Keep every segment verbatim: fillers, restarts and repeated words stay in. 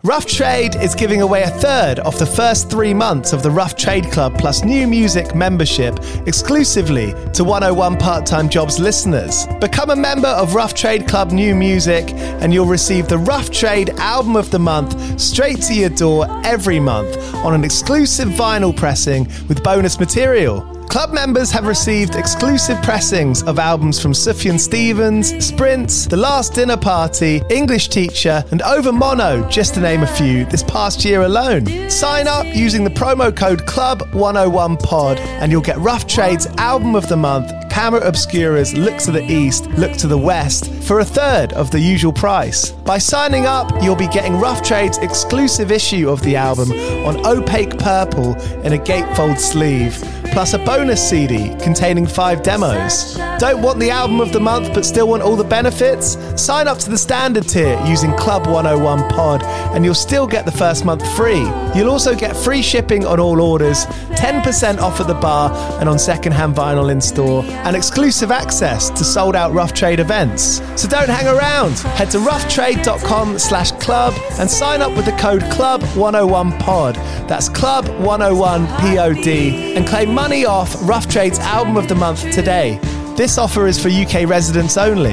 Rough Trade is giving away a third of the first three months of the Rough Trade Club plus new music membership exclusively to one oh one Part-Time Jobs listeners. Become a member of Rough Trade Club New Music and you'll receive the Rough Trade Album of the Month straight to your door every month on an exclusive vinyl pressing with bonus material. Club members have received exclusive pressings of albums from Sufjan Stevens, Sprints, The Last Dinner Party, English Teacher, and Over Mono, just to name a few, this past year alone. Sign up using the promo code club one oh one pod and you'll get Rough Trade's Album of the Month, Camera Obscura's Look to the East, Look to the West for a third of the usual price. By signing up, you'll be getting Rough Trade's exclusive issue of the album on opaque purple in a gatefold sleeve, plus a bonus C D containing five demos. Don't want the album of the month but still want all the benefits? Sign up to the standard tier using Club one oh one pod and you'll still get the first month free. You'll also get free shipping on all orders, ten percent off at the bar and on secondhand vinyl in store, and exclusive access to sold out Rough Trade events. So don't hang around. Head to roughtrade.com slash club and sign up with the code club one oh one pod. That's club one oh one P O D and claim money off Rough Trade's Album of the Month today. This offer is for U K residents only.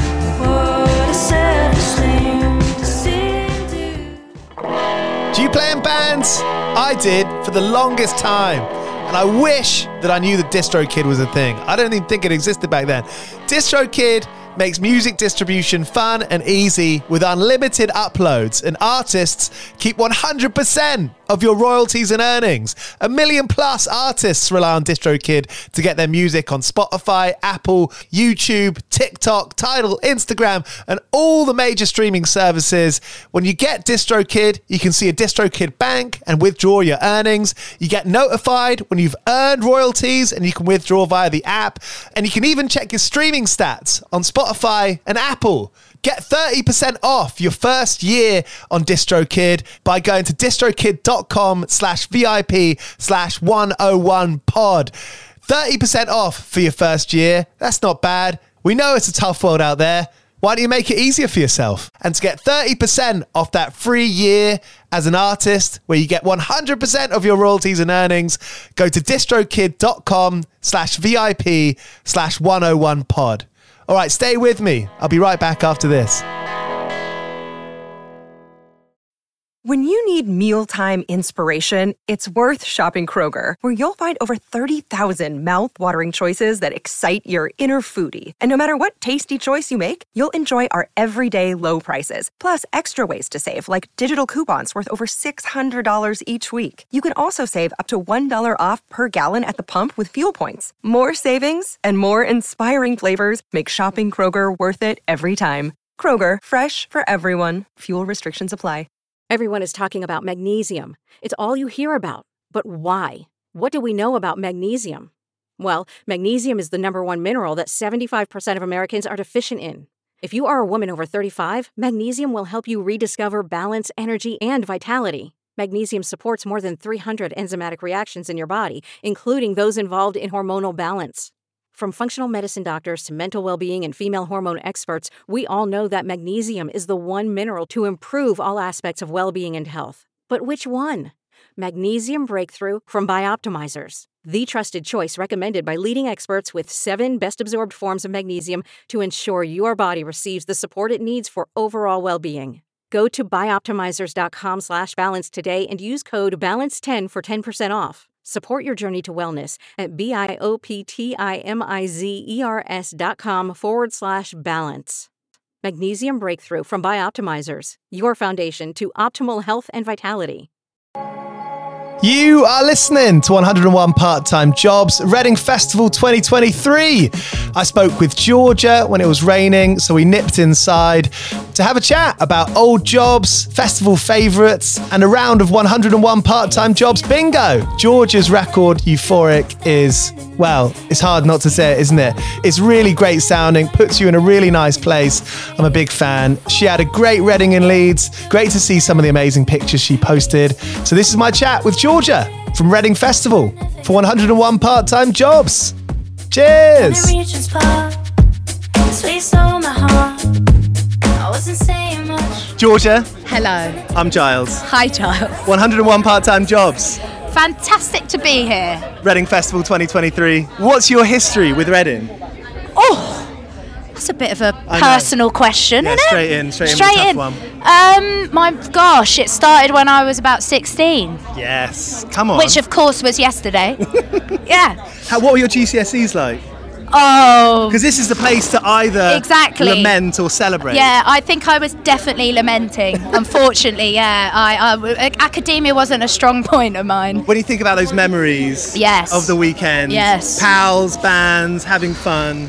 Do you play in bands? I did for the longest time. And I wish that I knew that DistroKid was a thing. I don't even think it existed back then. DistroKid makes music distribution fun and easy with unlimited uploads, and artists keep one hundred percent of your royalties and earnings. A million plus artists rely on DistroKid to get their music on Spotify, Apple, YouTube, TikTok, Tidal, Instagram, and all the major streaming services. When you get DistroKid, you can see a DistroKid bank and withdraw your earnings. You get notified when you've earned royalties and you can withdraw via the app. And you can even check your streaming stats on Spotify and Apple. Get thirty percent off your first year on DistroKid by going to distrokid.com slash VIP slash 101 pod. thirty percent off for your first year. That's not bad. We know it's a tough world out there. Why don't you make it easier for yourself? And to get thirty percent off that free year as an artist, where you get one hundred percent of your royalties and earnings, go to distrokid.com slash VIP slash 101 pod. All right, stay with me. I'll be right back after this. When you need mealtime inspiration, it's worth shopping Kroger, where you'll find over thirty thousand mouth-watering choices that excite your inner foodie. And no matter what tasty choice you make, you'll enjoy our everyday low prices, plus extra ways to save, like digital coupons worth over six hundred dollars each week. You can also save up to one dollar off per gallon at the pump with fuel points. More savings and more inspiring flavors make shopping Kroger worth it every time. Kroger, fresh for everyone. Fuel restrictions apply. Everyone is talking about magnesium. It's all you hear about. But why? What do we know about magnesium? Well, magnesium is the number one mineral that seventy-five percent of Americans are deficient in. If you are a woman over thirty-five, magnesium will help you rediscover balance, energy, and vitality. Magnesium supports more than three hundred enzymatic reactions in your body, including those involved in hormonal balance. From functional medicine doctors to mental well-being and female hormone experts, we all know that magnesium is the one mineral to improve all aspects of well-being and health. But which one? Magnesium Breakthrough from Bioptimizers, the trusted choice recommended by leading experts with seven best-absorbed forms of magnesium to ensure your body receives the support it needs for overall well-being. Go to bioptimizers.com slash balance today and use code balance ten for ten percent off. Support your journey to wellness at B-I-O-P-T-I-M-I-Z-E-R-S dot com forward slash balance. Magnesium Breakthrough from Bioptimizers, your foundation to optimal health and vitality. You are listening to one oh one Part-Time Jobs, Reading Festival twenty twenty-three. I spoke with Georgia when it was raining, so we nipped inside to have a chat about old jobs, festival favourites, and a round of one oh one Part-Time Jobs bingo. Georgia's record, Euphoric, is, well, it's hard not to say it, isn't it? It's really great sounding, puts you in a really nice place. I'm a big fan. She had a great Reading in Leeds. Great to see some of the amazing pictures she posted. So this is my chat with Georgia from Reading Festival for one oh one Part-Time Jobs. Cheers! wasn't saying much. Georgia. Hello. I'm Giles. Hi, Giles. one hundred and one part-time jobs. Fantastic to be here. Reading Festival twenty twenty-three. What's your history with Reading? Oh, that's a bit of a I personal question, Yeah, isn't it? straight in, straight in Straight with a in. tough one. Um, my gosh, it started when I was about sixteen, Yes, come on. which of course was yesterday. Yeah. How, what were your G C S Es like? Oh. Because this is the place to either Exactly. lament or celebrate. Yeah, I think I was definitely lamenting. Unfortunately, yeah, I, I, academia wasn't a strong point of mine. When you think about those memories Yes. of the weekend, Yes. pals, bands, having fun,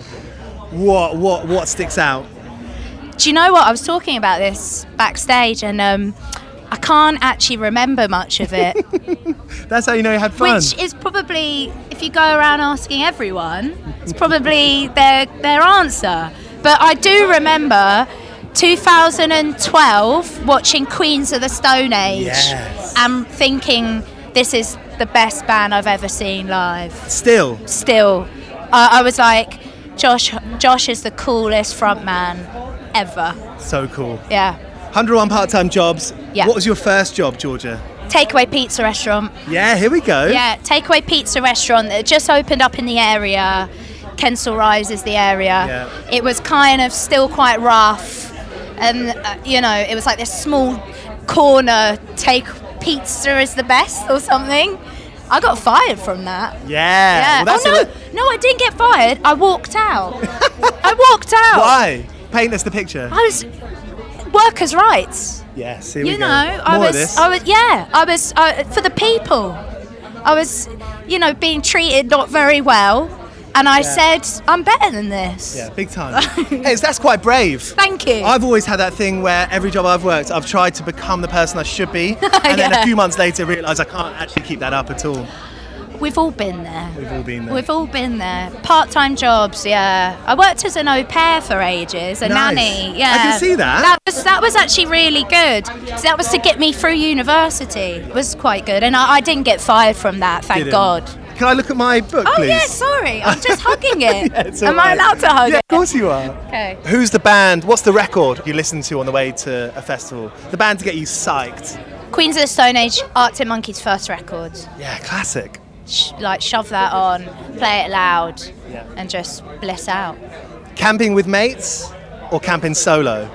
what what what sticks out? Do you know what? I was talking about this backstage, and um, I can't actually remember much of it. That's how you know you had fun. Which is probably, if you go around asking everyone, it's probably their their answer. But I do remember two thousand twelve watching Queens of the Stone Age Yes. and thinking this is the best band I've ever seen live. Still. Still, I, I was like, Josh, Josh is the coolest frontman ever. So cool. Yeah. one hundred and one part-time jobs. Yeah. What was your first job, Georgia? Takeaway pizza restaurant. Yeah, here we go. Yeah, takeaway pizza restaurant that just opened up in the area. Kensal Rise is the area. Yeah. It was kind of still quite rough, and uh, you know, it was like this small corner. Take pizza is the best or something. I got fired from that. Yeah. Yeah. Well, that's oh a no, li- no, I didn't get fired. I walked out. I walked out. Why? Paint us the picture. I was workers' rights. Yes, here we You go. know, I More was, of this. I was, yeah, I was uh, for the people. I was, you know, being treated not very well, and I Yeah. said, I'm better than this. Yeah, big time. Hey, that's quite brave. Thank you. I've always had that thing where every job I've worked, I've tried to become the person I should be, and then a Yeah. few months later realise I can't actually keep that up at all. We've all been there. We've all been there. We've all been there. Part-time jobs, yeah. I worked as an au pair for ages, a Nice. nanny. Yeah, I can see that. That was that was actually really good. So that was to get me through university. It was quite good, and I, I didn't get fired from that, thank Didn't. God. Can I look at my book, Oh please? yeah, sorry, I'm just hugging it. Yeah, it's Am all I right. allowed to hug Yeah, it? of course you are. Okay. Who's the band? What's the record you listen to on the way to a festival? The band to get you psyched. Queens of the Stone Age, Arctic Monkeys' first record. Yeah, classic. Sh- like shove that on, play it loud, Yeah. and just bliss out. Camping with mates or camping solo?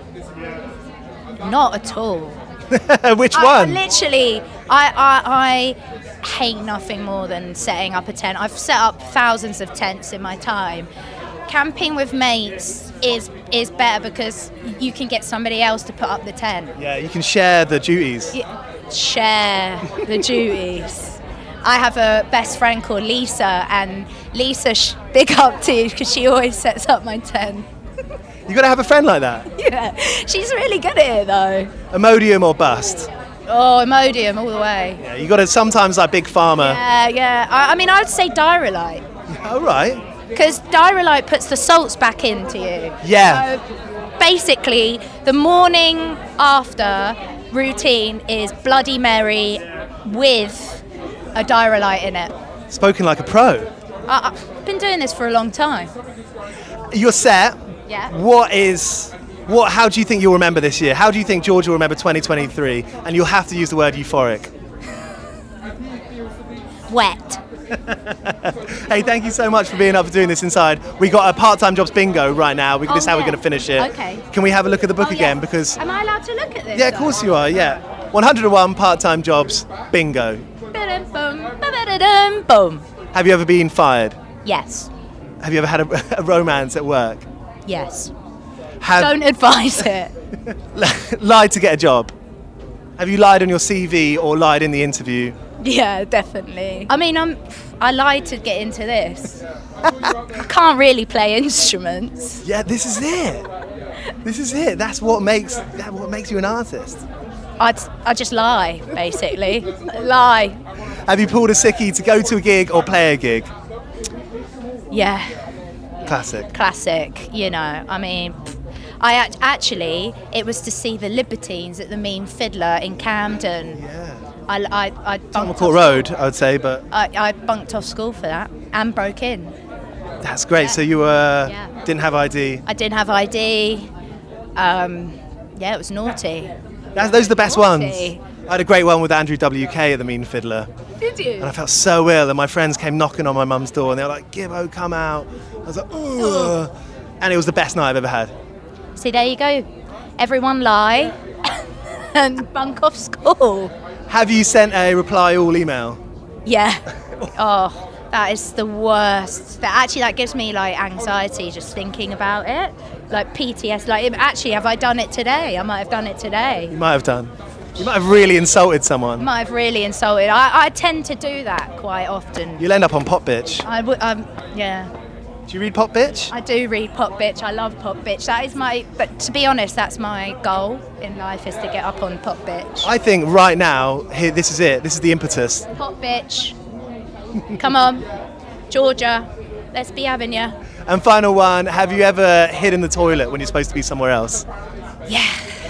Not at all. Which I, I one? literally, I, I, I hate nothing more than setting up a tent. I've set up thousands of tents in my time. Camping with mates is is better because you can get somebody else to put up the tent. Yeah, you can share the duties. Y- Share the duties. I have a best friend called Lisa, and Lisa, sh- big up to you because she always sets up my tent. You got to have a friend like that. Yeah, she's really good at it though. Imodium or bust. Oh, Imodium all the way. Yeah, you got to sometimes like Big Pharma. Yeah, yeah. I, I mean, I'd say Diarrhea, All right. because Diarrhea puts the salts back into you. Yeah. So basically, the morning after routine is Bloody Mary with a Diarrhea in it. Spoken like a pro. I, I've been doing this for a long time. You're set. Yeah. What is what? How do you think you'll remember this year? How do you think Georgia will remember twenty twenty-three? And you'll have to use the word euphoric. Wet. Hey, thank you so much for being up for doing this inside. We got a part-time jobs bingo right now. We, Oh, this is how we're yeah. going to finish it. Okay. Can we have a look at the book Oh, again? yeah. Because Am I allowed to look at this? yeah, of course you are. Yeah. one hundred and one part-time jobs bingo. Ba-dum-bum, ba-ba-da-dum, boom. Have you ever been fired? Yes. Have you ever had a, a romance at work? Yes. Have Don't advise it. lied to get a job? Have you lied on your C V or lied in the interview? Yeah, definitely. I mean, I'm. I lied to get into this. I can't really play instruments. Yeah, this is it. This is it. That's what makes that what makes you an artist. I I just lie, basically. Lie. Have you pulled a sickie to go to a gig or play a gig? Yeah, Classic. classic. You know, I mean, I act- actually it was to see the Libertines at the Mean Fiddler in Camden. Yeah. I I I bunked Court off, Road, I would say, but I, I bunked off school for that and broke in. that's great. So you uh, Yeah. didn't have I D. I didn't have I D. Um, yeah, it was naughty. That's, those are the best Naughty. ones. I had a great one with Andrew W K at the Mean Fiddler. Did you? And I felt so ill, and my friends came knocking on my mum's door, and they were like, Gibbo, come out. I was like, ugh. And it was the best night I've ever had. See, there you go. Everyone lie and bunk off school. Have you sent a reply all email? Yeah. Oh, that is the worst. That actually, that gives me like anxiety just thinking about it. Like P T S. Like, actually, have I done it today? I might have done it today. You might have done. You might have really insulted someone. Might have really insulted. I, I tend to do that quite often. You'll end up on Pop Bitch. I would. Um. Yeah. Do you read Pop Bitch? I do read Pop Bitch. I love Pop Bitch. That is my. But to be honest, that's my goal in life, is to get up on Pop Bitch. I think right now, here, this is it. This is the impetus. Pop Bitch. Come on, Georgia. Let's be having you. And final one, have you ever hid in the toilet when you're supposed to be somewhere else? Yeah.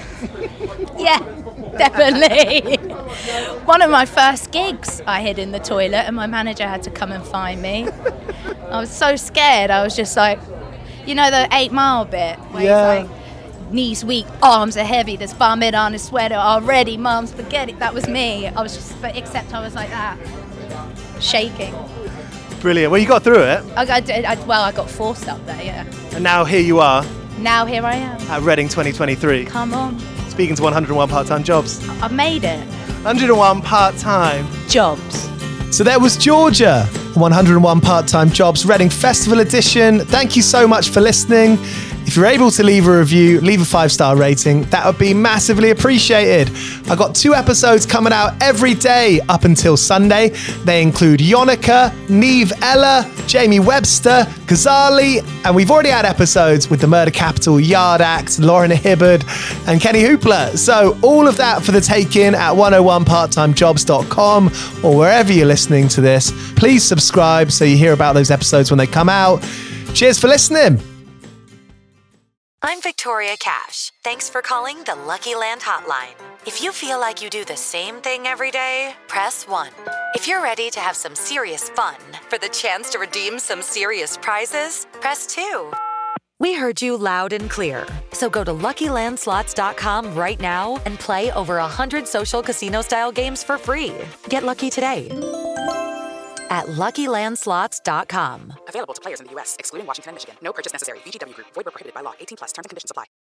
Yeah, definitely. One of my first gigs, I hid in the toilet and my manager had to come and find me. I was so scared. I was just like, you know the eight mile bit? Where Yeah. he's like, knees weak, arms are heavy, there's vomit on his sweater already, mum, spaghetti. That was me. I was just, but except I was like that, shaking. Brilliant. Well, you got through it. I got, I, well, I got forced up there, yeah. And now here you are Now here I am. at Reading twenty twenty-three, Come on. speaking to one hundred and one part-time jobs. I've made it. one hundred and one part-time. Jobs. So there was Georgia, one hundred and one part-time jobs, Reading Festival Edition. Thank you so much for listening. If you're able to leave a review, leave a five-star rating, that would be massively appreciated. I've got two episodes coming out every day up until Sunday. They include Yonica, Neve Ella, Jamie Webster, Ghazali, and we've already had episodes with the Murder Capital, Yard Act, Lauren Hibbard, and Kenny Hoopla. So all of that for the take-in at one oh one part time jobs dot com or wherever you're listening to this. Please subscribe so you hear about those episodes when they come out. Cheers for listening. I'm Victoria Cash. Thanks for calling the Lucky Land Hotline. If you feel like you do the same thing every day, press one. If you're ready to have some serious fun for the chance to redeem some serious prizes, press two. We heard you loud and clear. So go to Lucky Land Slots dot com right now and play over one hundred social casino-style games for free. Get lucky today at Lucky Land Slots dot com. Available to players in the U S, excluding Washington and Michigan. No purchase necessary. V G W Group. Void where prohibited by law. eighteen plus. Terms and conditions apply.